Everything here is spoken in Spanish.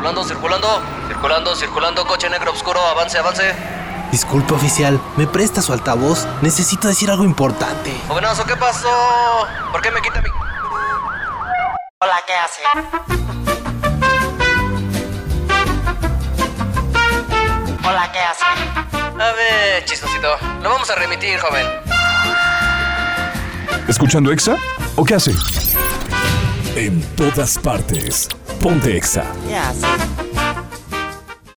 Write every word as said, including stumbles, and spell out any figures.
circulando, circulando, circulando, circulando, coche negro oscuro, avance, avance. Disculpe, oficial, ¿me presta su altavoz? Necesito decir algo importante. Jovenazo, ¿qué pasó? ¿Por qué me quita mi...? Hola, ¿qué hace? Hola, ¿qué hace? A ver, chistosito, lo vamos a remitir, joven. ¿Escuchando Exa? ¿O qué hace? En todas partes. Ponte Exa. ¿Qué hace?